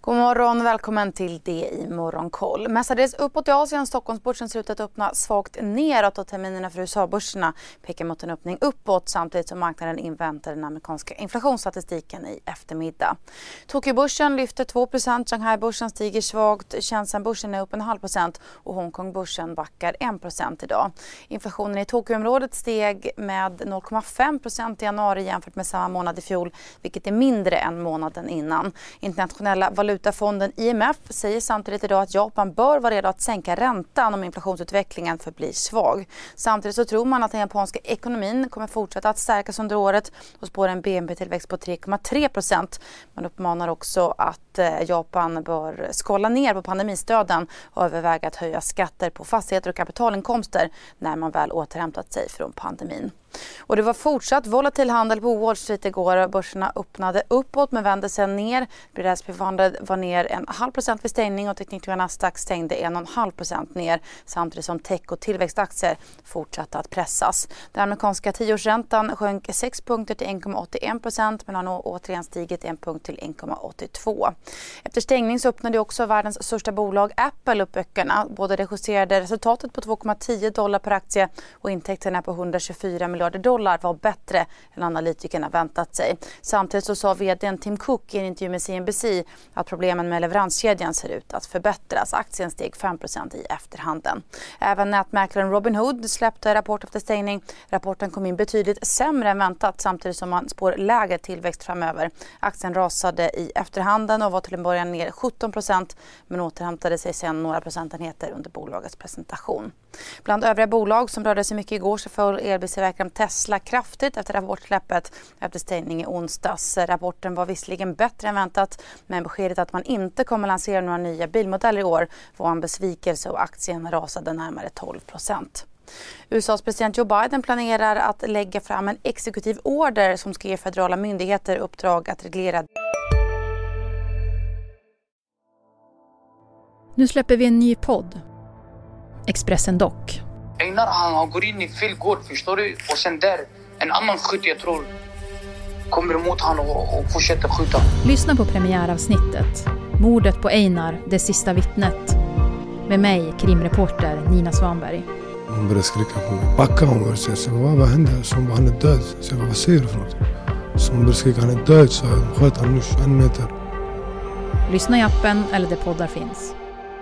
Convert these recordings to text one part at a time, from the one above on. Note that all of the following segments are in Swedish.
God morgon och välkommen till det i Morgonkoll. Mestadels uppåt i Asien. Stockholmsbörsen ser ut att öppna svagt neråt och terminerna för USA-börserna pekar mot en öppning uppåt samtidigt som marknaden inväntar den amerikanska inflationsstatistiken i eftermiddag. Tokyobörsen lyfter 2%, Shanghai-börsen stiger svagt, Shenzhen-börsen är upp 0,5% och Hongkong-börsen backar 1% idag. Inflationen i Tokyoområdet steg med 0,5% i januari jämfört med samma månad i fjol, vilket är mindre än månaden innan. Internationella valutafonden IMF säger samtidigt idag att Japan bör vara redo att sänka räntan om inflationsutvecklingen förblir svag. Samtidigt så tror man att den japanska ekonomin kommer fortsätta att stärkas under året och spår en BNP-tillväxt på 3,3%. Man uppmanar också att Japan bör skala ner på pandemistöden och överväga att höja skatter på fastigheter och kapitalinkomster när man väl återhämtat sig från pandemin. Och det var fortsatt volatil handel på Wall Street igår. Börserna öppnade uppåt men vände sen ner. S&P 500 var ner 0,5% vid stängning och teknikerna Nasdaq stängde 1,5% ner samtidigt som tech- och tillväxtaktier fortsatte att pressas. Den amerikanska 10-årsräntan sjönk 6 punkter till 1,81% men har nu återigen stigit 1 punkt till 1,82. Efter stängning så öppnade också världens största bolag Apple upp böckerna. Både det justerade resultatet på $2,10 per aktie och intäkterna på $124 miljarder var bättre än analytikerna väntat sig. Samtidigt så sa vdn Tim Cook i en intervju med CNBC att problemen med leveranskedjan ser ut att förbättras. Aktien steg 5% i efterhanden. Även nätmäklaren Robinhood släppte rapport efter stängning. Rapporten kom in betydligt sämre än väntat samtidigt som man spår lägre tillväxt framöver. Aktien rasade i efterhanden och var till en början ner 17% men återhämtade sig sen några procentenheter under bolagets presentation. Bland övriga bolag som rörde sig mycket igår så föll elbilstillverkaren Tesla kraftigt efter rapportsläppet efter stängning i onsdags. Rapporten var visserligen bättre än väntat men beskedet att man inte kommer lansera några nya bilmodeller i år var en besvikelse och aktien rasade närmare 12%. USAs president Joe Biden planerar att lägga fram en exekutiv order som ska ge federala myndigheter uppdrag att reglera. Nu släpper vi en ny podd. Expressen Dock. Einar han går in i fel gård, förstår du? Och sen där, en annan skytt jag tror kommer emot han och fortsätter skjuta. Lyssna på premiäravsnittet. Mordet på Einar, det sista vittnet. Med mig, krimreporter Nina Svanberg. Hon började skrika på mig. Backa hon började säga. Så vad händer? Så hon bara, han är död. Så jag vad säger du för något? Så hon började skrika, han är död. Så jag sköt han nu 1 meter. Lyssna i appen eller där poddar finns.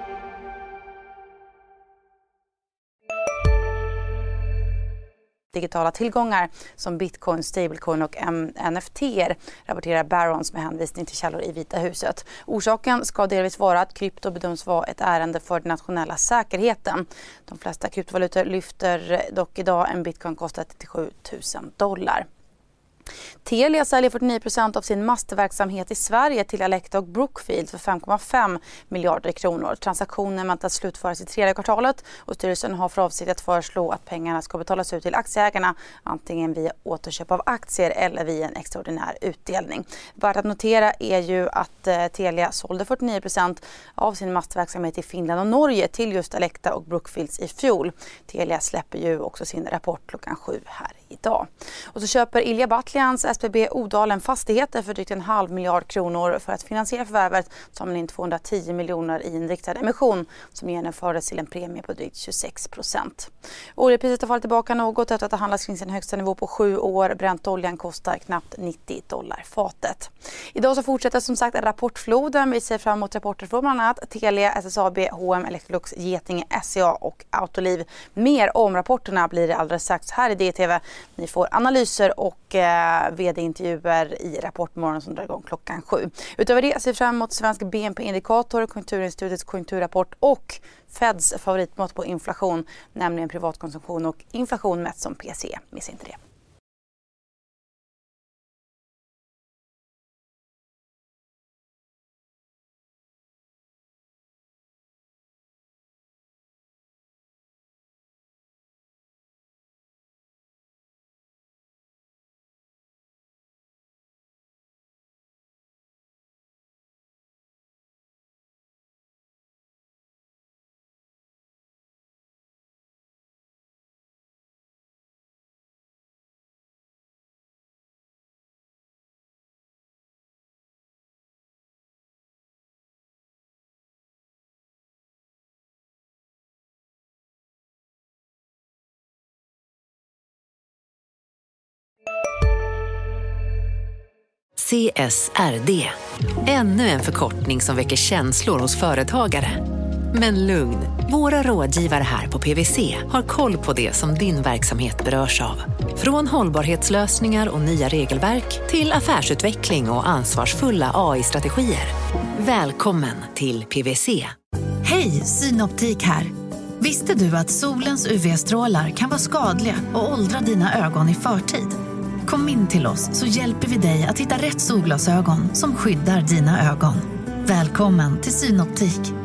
Digitala tillgångar som bitcoin, stablecoin och NFT rapporterar Barron's med hänvisning till källor i Vita huset. Orsaken ska delvis vara att krypto bedöms vara ett ärende för den nationella säkerheten. De flesta kryptovalutor lyfter dock idag. En bitcoin kostar $37,000. Telia säljer 49% av sin mastverksamhet i Sverige till Alecta och Brookfield för 5,5 miljarder kronor. Transaktionen väntas slutföras i 3:e kvartalet och styrelsen har för avsikt att föreslå att pengarna ska betalas ut till aktieägarna antingen via återköp av aktier eller via en extraordinär utdelning. Värt att notera är ju att Telia sålde 49% av sin mastverksamhet i Finland och Norge till just Alecta och Brookfields i fjol. Telia släpper ju också sin rapport klockan 7 här idag. Och så köper Ilja Batlans SBB Odalen fastigheter för drygt 0,5 miljard kronor för att finansiera förvärvet som man in 210 miljoner i en riktad emission som genomfördes till en premie på drygt 26%. Oljepriset har fallit tillbaka något efter att det handlas kring sin högsta nivå på 7 år. Bräntoljan kostar knappt $90 fatet. Idag så fortsätter som sagt rapportfloden. Vi ser fram emot rapporter från bland annat Telia, SSAB, H&M, Electrolux, Getinge, SCA och Autoliv. Mer om rapporterna blir det alldeles strax här i DTV. Ni får analyser och vd-intervjuer i Rapportmorgon som drar igång klockan 7. Utöver det ser vi fram emot svensk BNP-indikator, Konjunkturinstitutets konjunkturrapport och Feds favoritmått på inflation, nämligen privatkonsumtion och inflation mätt som PCE. Missa inte det. CSRD. Ännu en förkortning som väcker känslor hos företagare. Men lugn, våra rådgivare här på PwC har koll på det som din verksamhet berörs av. Från hållbarhetslösningar och nya regelverk till affärsutveckling och ansvarsfulla AI-strategier. Välkommen till PwC. Hej, Synoptik här. Visste du att solens UV-strålar kan vara skadliga och åldra dina ögon i förtid? Kom in till oss så hjälper vi dig att hitta rätt solglasögon som skyddar dina ögon. Välkommen till Synoptik.